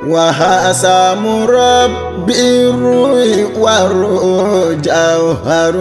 وهذا مربي الروح والجوهر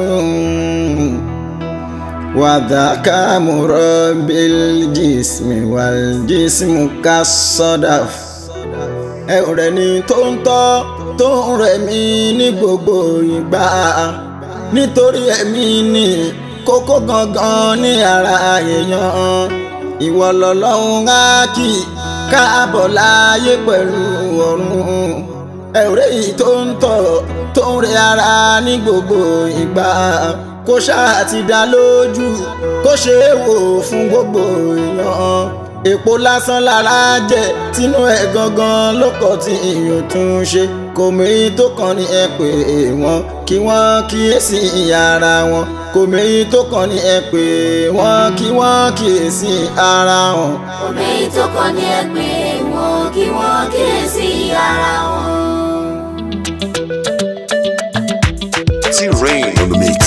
وذاك مربي الجسم والجسم كالصدف. ọ̀rẹ́ ni tó ń tọ́ tó ń rẹ̀ mí ní gbogbo ìgbà nítorí ẹ̀mí ni kókó gangan ní ara èèyàn. ìwọ lọ́lọ́run á kì káàbọ̀ láyé pẹ̀lú ọ̀run. ọ̀rẹ́ yìí tó ń tọ́ tó ń rẹ̀ ara ní gbogbo ìgbà kó ṣáà ti dá lójú kó ṣe é wò fún gbogbo èèyàn. èpo lásán lára jẹ tínú ẹ gangan ló kọ tí ìyóò tún ṣe kò méyí tó kàn ní ẹ pé wọn kí wọ́n kíyèsí ara wọn kò méyí tó kàn ní ẹ pé wọn kí wọ́n kíyèsí ara wọn. kò méyí tó kàn ní ẹ pé wọn kí wọ́n kíyèsí ara wọn. T-Rain on the mix.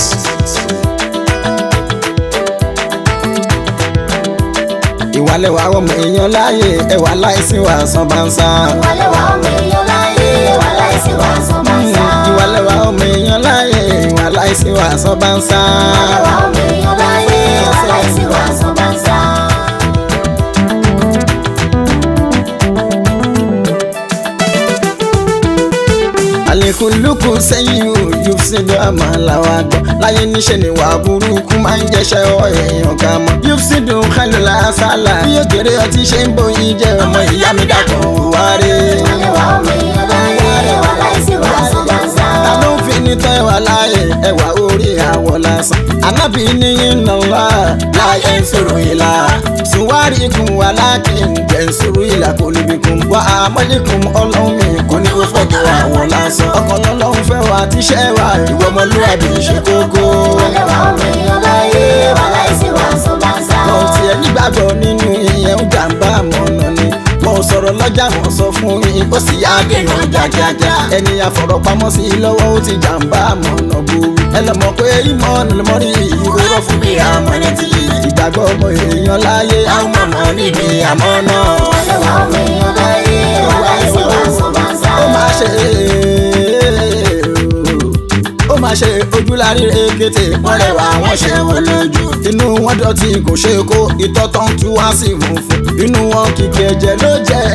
ìwàlẹ̀wà ọmọ èèyàn láàyè ẹwà láìsí wàásàn bá ń sá. ìwàlẹ̀wà ọmọ èèyàn láàyè ẹwà láìsí wàásàn bá ń sá. ìwàlẹ̀wà ọmọ èèyàn láàyè ẹwà láìsí wàásàn bá ń sá. ìwàlẹ̀wà ọmọ èèyàn láàyè ẹwà láìsí wàásàn bá ń sá. àlékúlùkù sẹ́yìn ò yóò ṣe dọ́ àmọ́ làwọn àgbọ̀ láyé níṣẹ́ ni wà burúkú máa ń jẹ́ṣẹ́ ọ èèyàn ká mọ́ yóò sì dùn kálù làásàlà bí òkèrè ọtí ṣe ń bóyin jẹ́ ọmọ ìyá mi dàpọ̀ wáre. ìwàlẹ̀wà ọmọ èèyàn láàyè ẹwà láìsí wàásàn bá ń sá. ta ló ń fi ní tán ẹwà láàyè ẹwà orí àwọ̀ lásán anábì níyìn nàlá láyé ń sọ̀rọ̀ ìlà sùwárí kun wà lákìn jẹ́ ń sọ̀rọ̀ ìlà kò níbi kun wà á mọ́lẹ́kùn ọlọ́run mi kò ní ó fọ́tò àwọ̀ lásán ọkàn lọ́lọ́run fẹ́ wà tíṣẹ́ wà ìwọ ọmọlúwàbí ṣe kókó. ìwàlẹ̀wà ọmọ èèyàn láàyè ẹwà láìsí wàásàn bá ń sá. lọ́n ti ẹ̀ nígbàgbọ́ nínú ìyẹn ń jàǹbá àmọ́nà ni wọ́n sọ̀rọ̀ lọ́jà wọ́n sọ fún yín ó sì yá dènà jájájá ẹni àfọ̀rọ̀pamọ́ sí i lọ́wọ́ ó ti jàǹbá àmọ́nà gbòòrò ẹ lọ mọ̀ pé ìmọ̀ lọ́mọrí ìhòòrò fún mi àmọ́ ní ti ìgbàgbọ́ ọmọ èèyàn láyé àwọn mọ̀mọ́ níbi àmọ́ náà. ìwàlẹ̀wà ọmọ èèyàn láàyè ẹwà láìsí wàásàn bá ń sá. ó máa ṣe ojúlárí èkété wọ́n rẹwà wọ́n ṣe wọ́n lójú inú wọn dọ̀tí kò ṣe kó ìtọ́ tó ń tú wá sí funfun inú wọn kìkì ẹ̀jẹ̀ ló jẹ́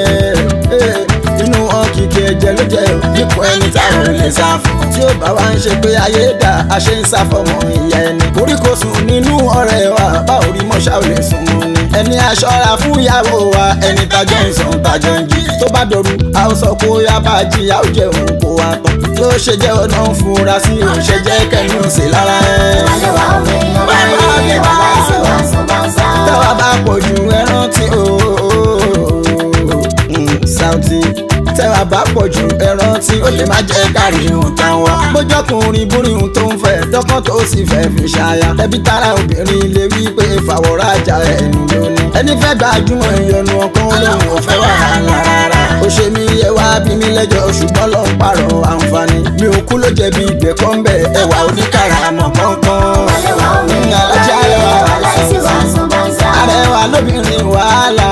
inú wọn kìkì ẹ̀jẹ̀ ló jẹ́ ipò ẹni táwọn ò lè sá fún tí ó bá wá ń ṣe pé ayé dà á ṣe ń sá fọmọ ìyá ẹni koríko sùn nínú ọ̀rẹ́ wa bá orí mọ́ṣá ò lè sùn mọ́ ni ẹni aṣọ́ra fún ìyàwó wa ẹni tajọ́ ń sùn tajọ́ ń jí tó bá dọ̀rù a ó sọ kó yá bá jí a ó jẹun kó wa tán ló ṣe jẹ́ ọ̀nà ń fura sí òṣè jẹ́ kẹ́nu sí lára ẹ̀. ìwàlẹ̀wà ọmọ èèyàn láàyè ẹwà láìsí wàásàn bá ń sá. tẹ́wà bá pọ̀ ju ẹran tí Saoty tẹ́wà bá pọ̀ ju ẹran tí ó lè má jẹ́ kárí ohun tán wá. bójọ́kùnrin búrí ohun tó ń fẹ́ dọ́kàn tó sì fẹ́ fi ṣaya. ẹbí tára obìnrin lè wí pé fàwọ̀rajà ẹnu lónìí. ẹni fẹ́ gbajúmọ̀ ìyọnu ọkàn lòun ò fẹ́ wàhálà rárá. ó ṣe mí ẹ wá bí mi lẹ́jọ́ ṣùgbọ́n lọ ń pààrọ̀ àǹfààní. mi ò kú ló jẹ̀bi ìgbẹ́kọ̀ ń bẹ̀ ẹwà oníkàràmọ̀ kankan. ìwàlẹ̀wà ọmọ èèyàn láàyè ẹwà láìsí wàásàn bá ń sá. arẹwà lóbìnrin wàhálà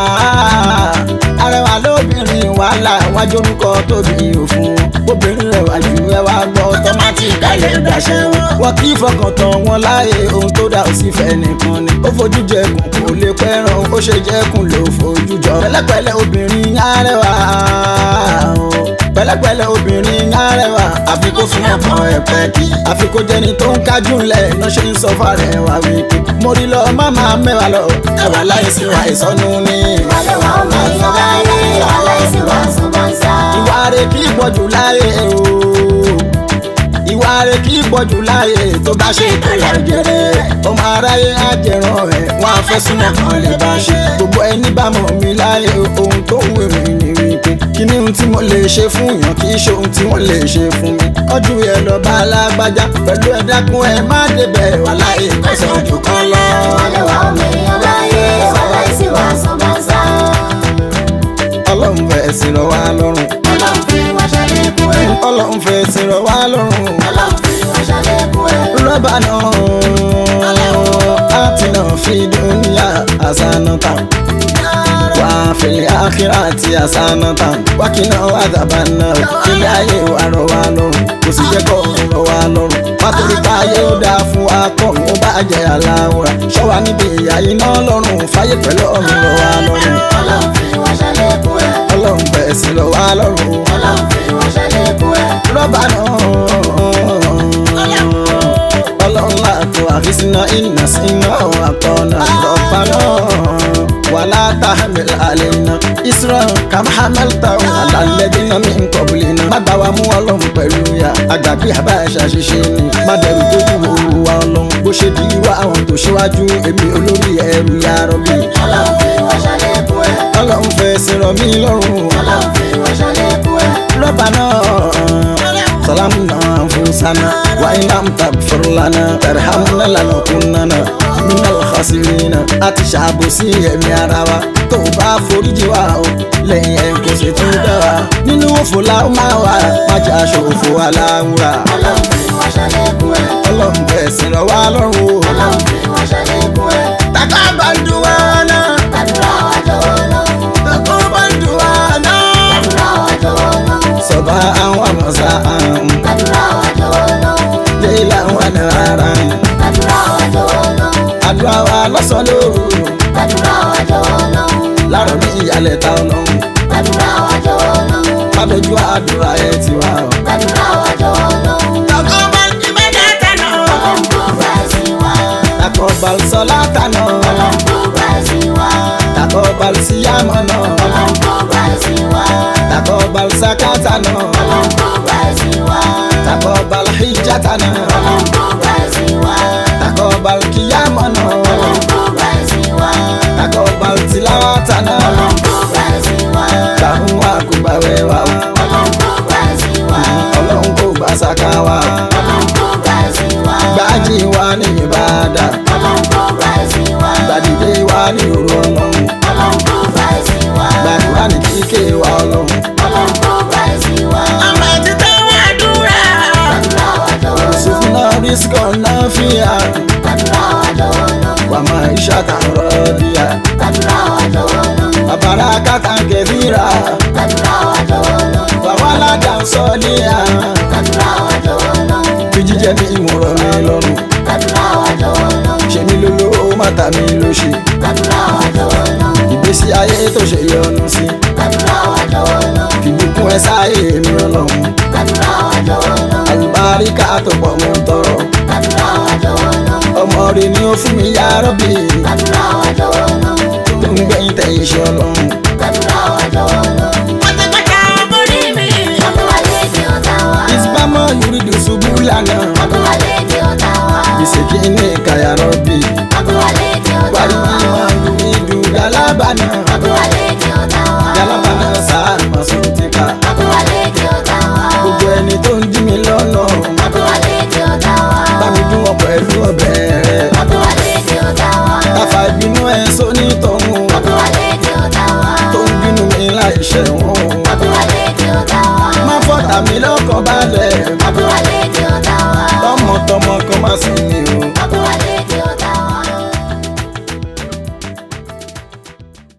arẹwà lóbìnrin wàhálà wájú orúkọ tóbi òfun obìnrin rẹwà jù ẹwà gbọ́ tọ́mátì kalẹ̀ dàṣẹ wọn kì í fọkàn tán wọn láàyè ohun tó dá ò sí fẹ́ nìkan ni ó fojú jẹkùn kò lè pẹ́ràn ó ṣe jẹkùn ló fojú jọ pẹ̀lẹ́pẹ̀lẹ́ obìnrin arẹwà pẹ̀lẹ́pẹ̀lẹ́ obìnrin arẹwà àfi kó fún ọkàn ẹ̀pẹ́ kí àfi kó jẹni tó ń kájú lẹ̀ náà ṣe ń sọ fàrẹwà wípé mo rí lọ máma mẹ́wàá lọ ẹwà láìsí wa ìsọnù ni. ìwàlẹ̀wà ọmọ èèyàn láàyè ẹwà láìsí wàásàn bá ń sá. ìwà rẹ̀ kì í pọ̀jù láyé o ìwà rẹ̀ kì í pọ̀jù láyé tó bá ṣe ìtàlá jẹrẹ ọmọ aráyé àjẹrán ẹ̀ wọ́n á fẹ́ súnmọ́ kan lè bá ṣe gbogbo ẹni bá mọ̀ mí láyé ohun tó wù mí ni wípé kí ni ohun tí mo lè ṣe fún yàn kì í ṣe ohun tí wọ́n lè ṣe fún mi ọdún yẹn lọ bá alágbájá pẹ̀lú ẹ̀dákun ẹ̀ má débẹ̀ wà láyé kọ́sọ̀ ojú kan lọ. ìwàlẹ̀wà ọmọ èèyàn láàyè ẹwà láìsí wàásàn bá ń sá. ọlọ́run fẹ́ sí rọ̀ wá lọ́rùn. ọlọ́run fi wá ṣàlékún ẹ̀. ọlọ́run fẹ́ sí rọ̀ wá lọ́rùn. ọlọ́run fi wá ṣàlékún ẹ̀. rọ́bà náà àti náà fi dúníyà àṣà náà tà. wà fil akhirati hasanatan wa qina adhaban nar. Ilé ayé wa rọ̀ wá lọ́rùn kò sì jẹ́ kọ́ rọ̀ wá lọ́rùn. Fátorí táyé ó dáa fún wa kọ́run ó bá jẹ́ aláwòrán. Ṣọ́wa níbi ìyà iná lọ́rùn fáyé pẹ̀lú ọ̀run rọ̀ wá lọ́rùn. Ọlọ́run fi wá ṣàlékún ẹ̀. Ọlọ́run fẹ̀sìn rọ̀ wá lọ́rùn. Ọlọ́run fi wá ṣàlékún ẹ̀. Rọ́bà náà Ọlọ́run láàtò àfisínà iná sínú àtọ̀nà. Rọ́bà náà wàlá tahmil alayna isra kama hamaltahu ala alladhina min qablina. Má gbà wá mú Ọlọ́run pẹ̀lú ya àgbàgbé àbáṣà ṣiṣẹ́ ni. Má dẹrù tó kù wá Ọlọ́run bó ṣe di wá àwọn tó ṣíwájú èmi olórí ẹrù ya Rabbi. Ọlọ́run fi wá ṣàlékún ẹ̀. Ọlọ́run fẹ̀sìn rọ̀ mí lọ́rùn. Ọlọ́run fi wá ṣàlékún ẹ̀. Rọ́bà náà ظلمنا أنفسنا وإن لم تغفر لنا ترحمنا لنكونن من الخاسرين. àti ṣàbòsí ẹ̀mí ara wa tó bá foríjì wá o lẹ́yìn ẹ̀ kò sì tún dá wa. Nínú òfò la ó máa wà má jà ṣòfò aláwùrà. Ọlọ́run fi wá ṣàlékún ẹ̀. Ọlọ́run fẹ̀sìn rọ̀ wá lọ́rùn o. Ọlọ́run fi wá ṣàlékún ẹ̀. taqabbal du'ana Àdúrà wa jọ̀wọ́ lọ́wọ́. taqabbal du'ana Àdúrà wa jọ̀wọ́ lọ́wọ́. saba'an wa masa'an Àdúrà wa jọ̀wọ́ lọ́wọ́. laylan wa naharan. Àdúrà wa jọ̀wọ́ lọ́wọ́. àdúrà wa lọ́sàn lóru Àdúrà wa jọ̀wọ́ lọ́wọ́. láàárọ̀ ní ìyálẹ̀ ta Ọlọ́run. Àdúrà wa jọ̀wọ́ lọ́wọ́. má dojú àdúrà ẹ ti wá o. Àdúrà wa jọ̀wọ́ lọ́wọ́. taqabbal ibadatana Ọlọ́run kó bá ẹ̀sìn wa. taqabbal salatana Ọlọ́run kó bá ẹ̀sìn wa. taqabbal siyamana Ọlọ́run kó bá ẹ̀sìn wa. taqabbal zakatana Ọlọ́run kó bá ẹ̀sìn wa. taqabbal hijjatana Ọlọ́run kó bá ẹ̀sìn wa. taqabbal qiyamana Ọlọ́run kó bá ẹ̀sìn wa. taqabbal tilawatana. Ọlọ́run kó bá ẹ̀sìn wa. Kàhún wa kò gbà wẹ̀ wá o. Ọlọ́run kó bá ẹ̀sìn wa. Ọlọ́run kò gbà sàkà wa o. Ọlọ́run kó bá ẹ̀sìn wa. Gbájí wa ní ìbádà. Ọlọ́run kó bá ẹ̀sìn wa. Gbàdìdé wa ní òru Ọlọ́run. Ọlọ́run kó bá ẹ̀sìn wa. Gbàdúrà ní kíké wa Ọlọ́run. Ọlọ́run kó bá ẹ̀sìn wa. Àmọ́ títẹ́ wá dúrà. Àdúrà wa jọ̀wọ́ lọ́wọ́. Sùfúnà rísíkọ̀ náà fìyà. Àdúrà wa jọ̀wọ́ lọ́wọ́. Wà máa iṣẹ́ àtàrọ̀ díà. Àdúrà wa jọ̀wọ́ lọ́wọ́. Àbàrà kàtà kẹfìrà. Àdúrà wa jọ̀wọ́ lọ́wọ́. Wà wá ládàá sọ́ọ́lìyà. Àdúrà wa jọ̀wọ́ lọ́wọ́. Fi jíjẹ ní ìmúrọ̀ mi lọ́rùn. Àdúrà wa jọ̀wọ́ lọ́wọ́. Ṣé mi lólówó má ta mi lóṣì. Àdúrà wa jọ̀wọ́ lọ́wọ́. Ìgbésí ayé tó ṣe yọnu sí. Àdúrà wa jọ̀wọ́ lọ́wọ́. Fìbùkún ẹ sáyé mi Ọlọ́run. Àdúrà wa jọ̀wọ́ lọ́wọ́. Àlùbáríkà tó pọ̀ mọ́ tọrọ. Àdúrà wa jọ̀wọ́ lọ́wọ́. Ọmọ rẹ̀ ni ó fún mi ya Rabbi. Àdúrà wa jọ̀wọ́ lọ́wọ́. Tó ń gbẹ̀yìn tẹ̀ iṣẹ́ Ọlọ́run. Àdúrà wa jọ̀wọ́ lọ́wọ́. Pátápátá borí mi. Ọdún wa léde ọ̀tá wa. Ìsìbámọ́ yuridu ṣubú lánàá. Ọdún wa léde ọ̀tá wa. Ìsèkí ní ìka ya Rabbi. Ọdún wa léde ọ̀tá Wàrí wa. máa ń yuridu galábànà.